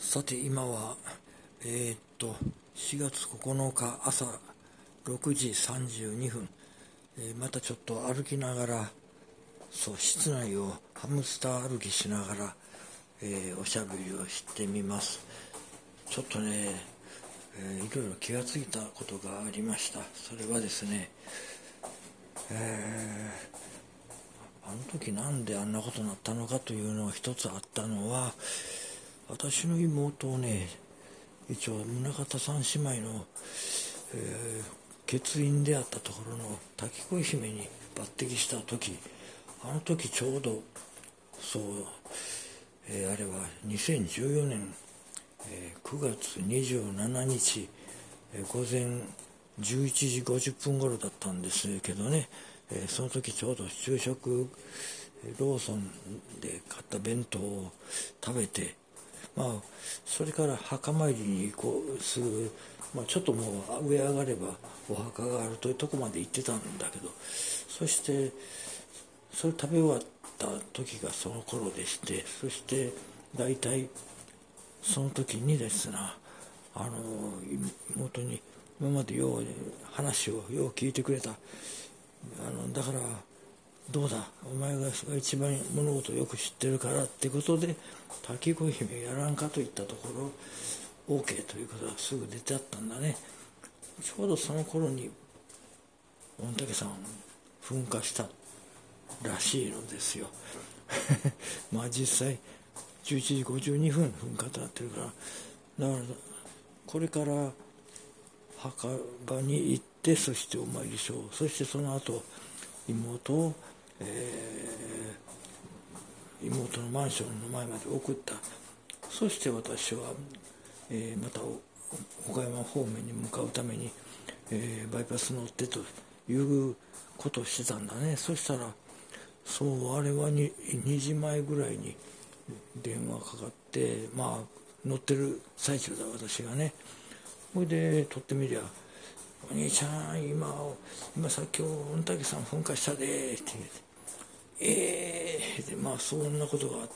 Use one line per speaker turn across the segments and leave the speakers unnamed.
さて今は4月9日朝6時32分、またちょっと歩きながら室内をハムスター歩きしながら、おしゃべりをしてみます。ちょっとね、いろいろ気がついたことがありました。それはですね、あの時なんであんなことになったのかというのが一つあったのは、私の妹をね、一応宗像三姉妹の、血縁であったところの滝恋姫に抜擢した時、あの時ちょうどあれは2014年、9月27日、午前11時50分頃だったんですけどね、その時ちょうど昼食ローソンで買った弁当を食べて、それから墓参りに行こうすぐ、ちょっともう上上がればお墓があるというとこまで行ってたんだけど、そしてそれ食べ終わった時がその頃でして、そして大体その時にですな、妹に今までよう話をよう聞いてくれた、だからどうだお前が一番物事をよく知ってるからってことで滝恋姫やらんかと言ったところ OK ということがすぐ出てあったんだね。ちょうどその頃に御嶽山噴火したらしいのですよ実際11時52分噴火となってるから、だからこれから墓場に行って、そしてお参りしよう、そしてその後妹を、妹のマンションの前まで送った。そして私は、また岡山方面に向かうために、バイパス乗ってということをしてたんだね。そしたらあれは 2時前ぐらいに電話かかって、乗ってる最中だ私がね。それで取ってみりゃ、お兄ちゃん今さっき御嶽山噴火したでって言って、そんなことがあった。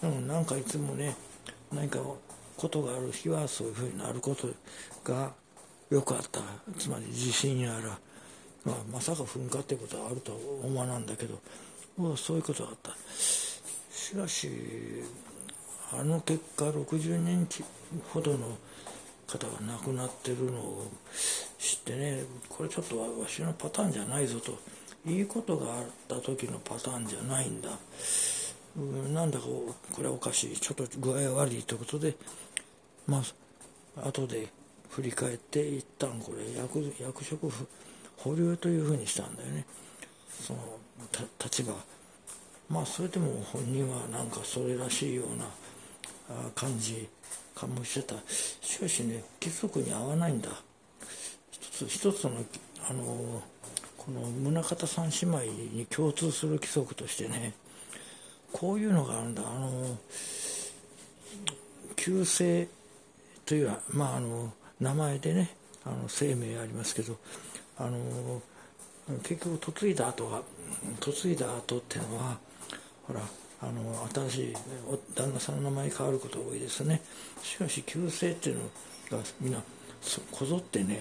なんかいつもね、何かことがある日はそういうふうになることがよくあった。つまり地震やら、まさか噴火ってことはあるとは思わなんだけど、そういうことがあった。しかしあの結果60年ほどの方が亡くなってるのを知ってね、これちょっとわしのパターンじゃないぞと、いいことがあった時のパターンじゃないんだ、なんだかこれはおかしい、ちょっと具合悪いということで、後で振り返って一旦これ役職保留というふうにしたんだよね、その立場。それでも本人はなんかそれらしいような感じかもしてた。しかしね、規則に合わないんだ。一つのこの宗像三姉妹に共通する規則としてね、こういうのがあるんだ。旧姓という名前でね、姓名ありますけど、結局嫁いだ後っていうのはほら新しい旦那さんの名前変わることが多いですね。しかし旧姓っていうのがみんなこぞってね、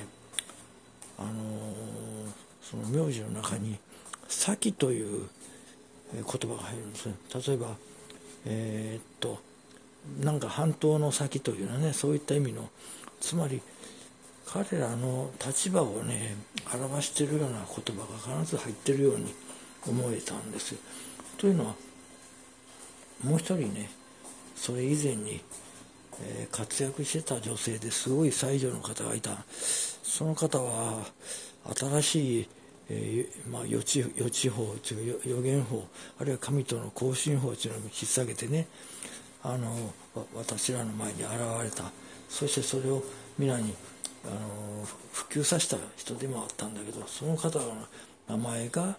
その名字の中に先という言葉が入るんですね。例えばなんか半島の先というのはね、そういった意味の、つまり彼らの立場をね表しているような言葉が必ず入っているように思えたんですよ。というのはもう一人ね、それ以前に、活躍してた女性ですごい才女の方がいた。その方は新しい、予知法という予言法、あるいは神との交信法というのを引っ提げてね、私らの前に現れた。そしてそれを皆に普及させた人でもあったんだけど、その方の名前が、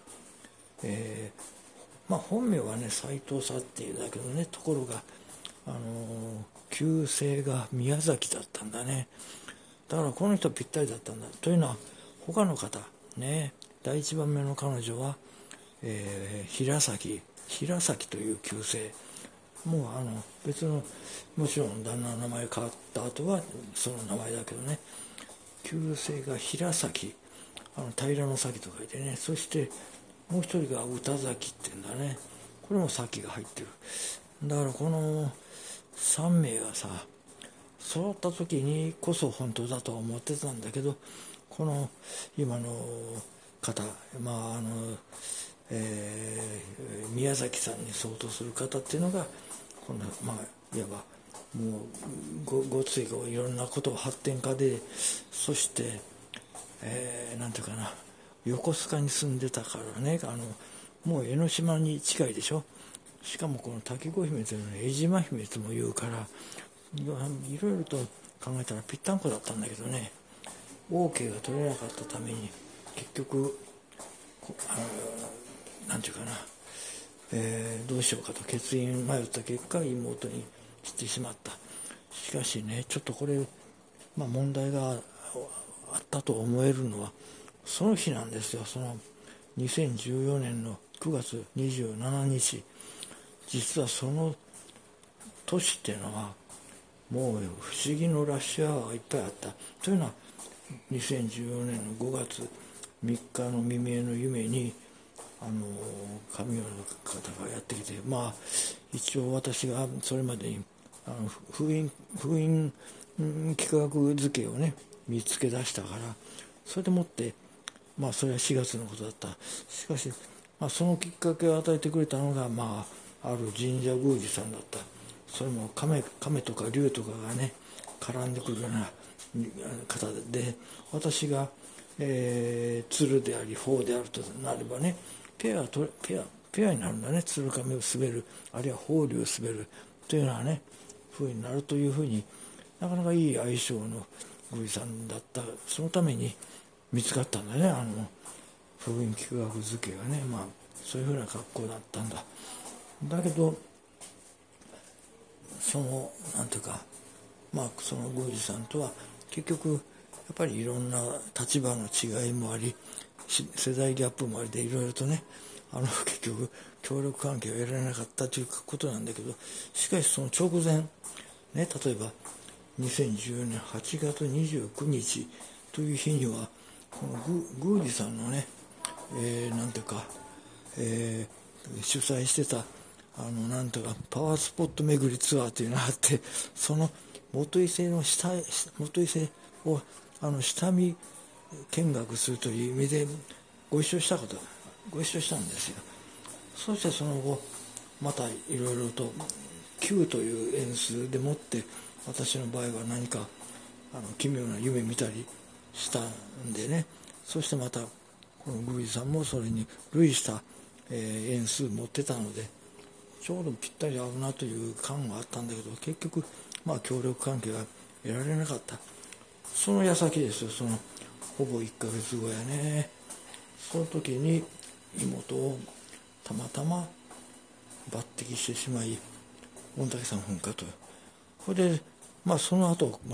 本名はね斎藤さんっていうんだけどね、ところが旧姓が宮崎だったんだね。だからこの人ぴったりだったんだ。というのは他の方ね、第一番目の彼女は、平崎という旧姓、 もう別の、もちろん旦那の名前変わった後はその名前だけどね、旧姓が平崎、平の崎と書いてね、そしてもう一人が歌崎っていうんだね。これも崎が入ってる。だからこの3名がさ、揃った時にこそ本当だとは思ってたんだけど、この今の方、宮崎さんに相当する方っていうのが、このいわばもうごついいろんなことを発展家で、そしてなんていうかな、横須賀に住んでたからね、もう江ノ島に近いでしょ。しかもこの滝子姫というのは江島姫とも言うから、いろいろと考えたらぴったんこだったんだけどね、 OK が取れなかったために結局なんていうかな、どうしようかと決意に迷った結果、妹にしてしまった。しかしね、ちょっとこれ、問題があったと思えるのはその日なんですよ。その2014年の9月27日、実はその年っていうのはもう不思議のラッシュアワーがいっぱいあった。というのは2014年の5月3日の未明の夢に神代の方がやってきて、一応私がそれまでに封印幾何学図形をね見つけ出したから、それでもってそれは4月のことだった。しかし、そのきっかけを与えてくれたのがある神社宮司さんだった。それも亀とか竜とかがね絡んでくるような方で、私が、鶴であり鳳であるとなればね、ペアになるんだね。鶴亀を滑る、あるいは鳳竜を滑るというようなね風になるというふうに、なかなかいい相性の宮司さんだった。そのために見つかったんだね、封印幾何学図形がね。そういうふうな格好だったんだ。だけどなんていうか、その宮司さんとは結局やっぱりいろんな立場の違いもあり、世代ギャップもありで、いろいろとね結局協力関係を得られなかったということなんだけど、しかしその直前ね、例えば2014年8月29日という日には、この宮司さんのね、なんていうか、主催してたなんとかパワースポット巡りツアーというのがあって、その元伊勢を下見見学するという意味でご一緒したんですよ。そしてその後またいろいろと Q という演数でもって、私の場合は何か奇妙な夢見たりしたんでね、そしてまたこの宮司さんもそれに類した演数持ってたので、ちょうどぴったり合うなという感はあったんだけど、結局協力関係が得られなかった。その矢先ですよ。そのほぼ1ヶ月後やね。その時に妹をたまたま抜擢してしまい、御嶽山噴火と。これでその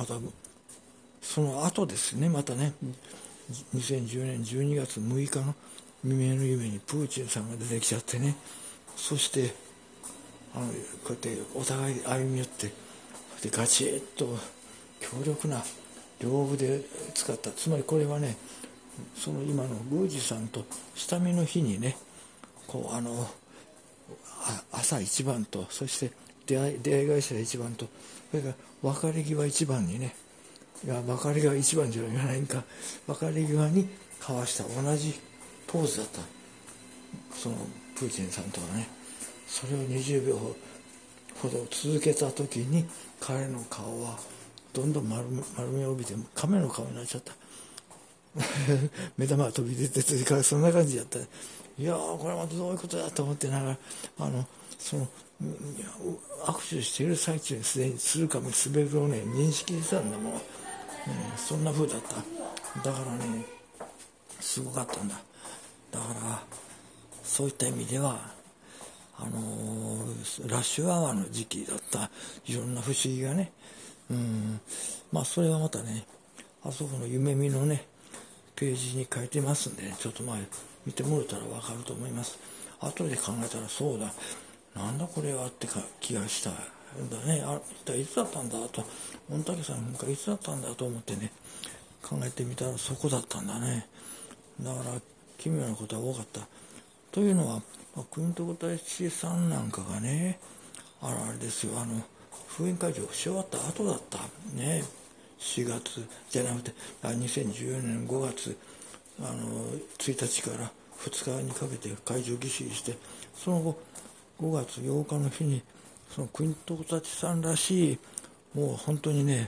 後ですね、またね、2010年12月6日の未明の夢にプーチンさんが出てきちゃってね、そしてこうやってお互い歩み寄って、でガチッと強力な両腕で使った。つまりこれはね、その今の宮司さんと下見の日にね、こう朝一番と、そして出会い頭一番と、それから別れ際一番にね、いや別れ際一番じゃないか、別れ際に交わした同じポーズだった。そのプーチンさんとはね、それを20秒ほど続けた時に、彼の顔はどんどん丸みを帯びて亀の顔になっちゃった目玉が飛び出てというか、そんな感じだった。いやー、これはまたどういうことだと思ってながら、その握手している最中にすでに鶴亀滑るをね認識してたんだもん、そんな風だった。だからね、すごかったんだ。だからそういった意味ではラッシュアワーの時期だった。いろんな不思議がね、それはまたね、あそこの夢見のねページに書いてますんで、ね、ちょっと見てもらったら分かると思います。後で考えたら、そうだ、 なんだこれはって気がしたんだね。一体いつだったんだと、御嶽山がいつだったんだと思ってね、考えてみたらそこだったんだね。だから奇妙なことは多かった。というのは、国徳大師さんなんかがね、あれですよ、封印解除し終わった後だったね。4月じゃなくて2014年5月1日から2日にかけて会場儀式して、その後5月8日の日にその国徳大師さんらしい、もう本当にね、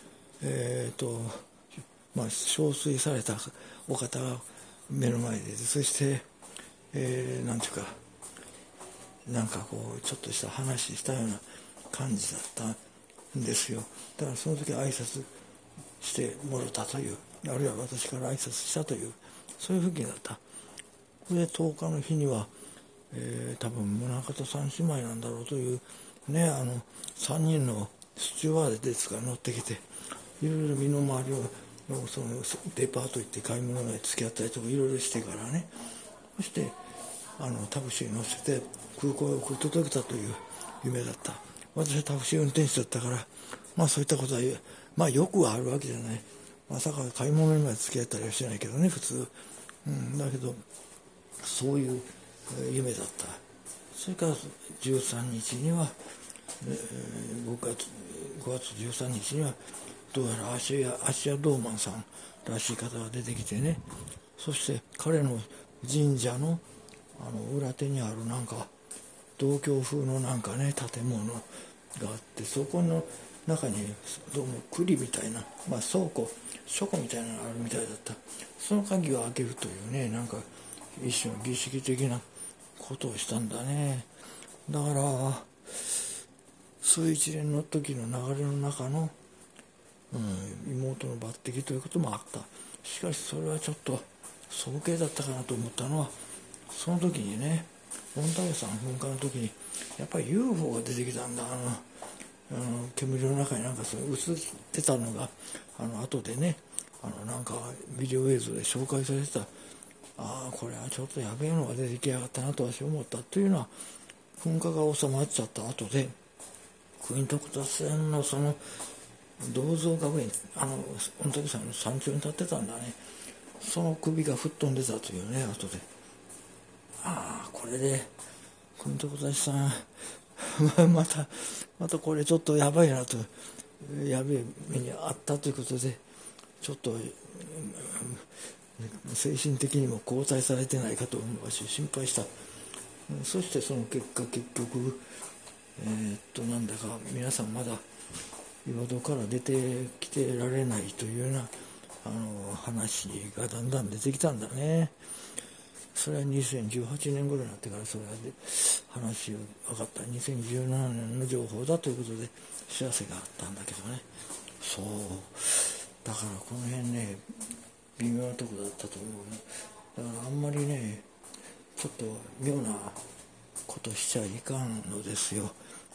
憔悴されたお方が目の前で、そして、なんていうか、なんかこうちょっとした話したような感じだったんですよ。だからその時挨拶してもらったという、あるいは私から挨拶したという、そういう風景だった。で10日の日には、多分宗像三姉妹なんだろうというね、3人のスチュワーデですが乗ってきて、いろいろ身の回りをそのデパート行って買い物に付き合ったりとかいろいろしてからね、そしてタクシーに乗せて空港へ送り届けたという夢だった。私はタクシー運転手だったから、そういったことはよくはあるわけじゃない。まさか買い物にまで付き合ったりはしないけどね、普通。だけどそういう夢だった。それから13日には、5月13日にはどうやらアシアドーマンさんらしい方が出てきてね、そして彼の神社の裏手にあるなんか道教風のなんかね建物があって、そこの中にどうも栗みたいな、倉庫書庫みたいなのがあるみたいだった。その鍵を開けるというね、なんか一種の儀式的なことをしたんだね。だからそういう一連の時の流れの中の、妹の抜擢ということもあった。しかしそれはちょっと早計だったかなと思ったのは、その時にね、御嶽山噴火の時にやっぱり UFO が出てきたんだ。煙の中になんかそれ映ってたのが後でね、なんかビデオ映像で紹介されてた。これはちょっとやべえのが出てきやがったなと私は思ったというのは、噴火が収まっちゃった後で国徳大師のその銅像が上に御嶽山の山頂に立ってたんだね。その首が吹っ飛んでたというね、後でこれで国徳大師さんまたこれちょっとやばいなと、やべえ目にあったということで、ちょっと精神的にも後退されてないかと私心配した。そしてその結局なんだか皆さんまだ岩戸から出てきてられないというような話がだんだん出てきたんだね。それは2018年頃になってからそれが話が分かった。2017年の情報だということで知らせがあったんだけどね。そうだからこの辺ね、微妙なとこだったと思う。だからあんまりね、ちょっと妙なことしちゃいかんのですよ。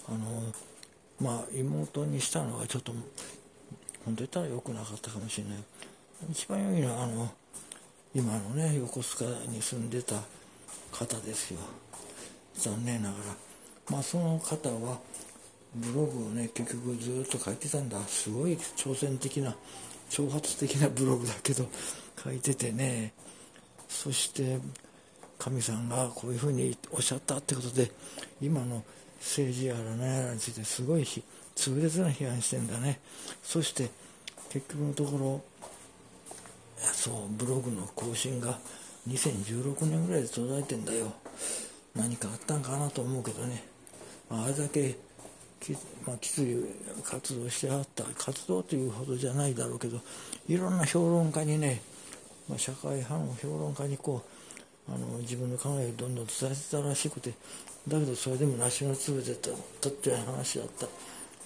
妹にしたのはちょっと本当言ったら良くなかったかもしれない。一番良いのは今のね横須賀に住んでた方ですよ。残念ながらその方はブログをね結局ずっと書いてたんだ。すごい挑発的なブログだけど書いててね、そして神さんがこういうふうにおっしゃったってことで今の政治やら何やらについてすごい痛烈な批判してんだね。そして結局のところブログの更新が2016年ぐらいで途絶えてんだよ。何かあったんかなと思うけどね。あれだけきつい活動してあった、活動というほどじゃないだろうけど、いろんな評論家にね、社会派の評論家に自分の考えをどんどん伝えてたらしくて、だけどそれでもなしのつぶれたっていう話だった。だ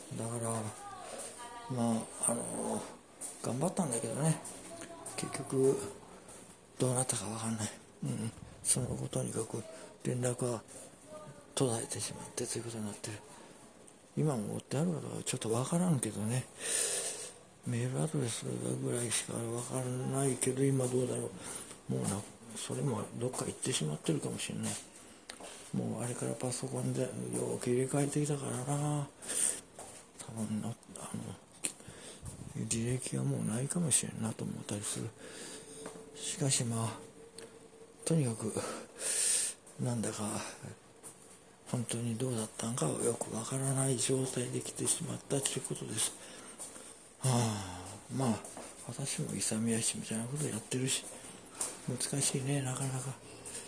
から頑張ったんだけどね、結局どうなったか分かんない。その後とにかく連絡は途絶えてしまってということになってる。今も追ってあるかどうかちょっと分からんけどね、メールアドレスぐらいしか分からないけど、今どうだろう。もうそれもどっか行ってしまってるかもしれない。 もうあれからパソコンでよく入れ替えてきたからな。多分履歴がもうないかもしれんなと思ったりする。しかしとにかくなんだか本当にどうだったんかはよくわからない状態で来てしまったということです。私も勇み足みたいなことやってるし、難しいね、なかなか。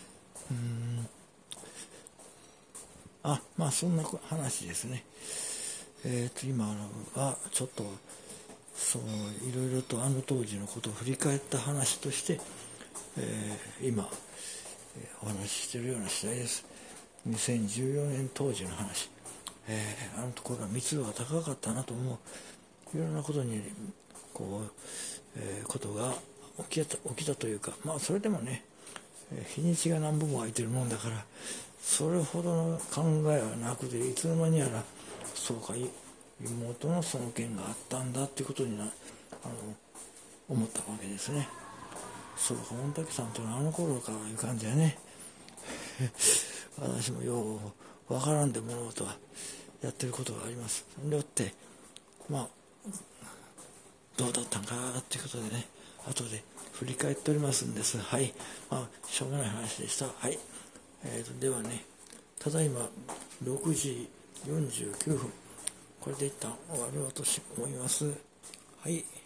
そんな話ですね。今はちょっといろいろと当時のことを振り返った話として、今、お話ししているような次第です。2014年当時の話、あのところは密度が高かったなと思う。いろんなことにことが起きたというか、それでもね、日にちが何本も空いてるもんだから、それほどの考えはなくて、いつの間にやらそうか、妹のその件があったんだっていうことに思ったわけですね。そうか、御嶽さんというのはあの頃からいう感じやね。私もようわからんでものとはやってることがあります。それによってどうだったんかっていうことでね、後で振り返っておりますんです。はい。しょうがない話でした。はい。ではね、ただいま6時49分。これで一旦終わろうと思います。はい。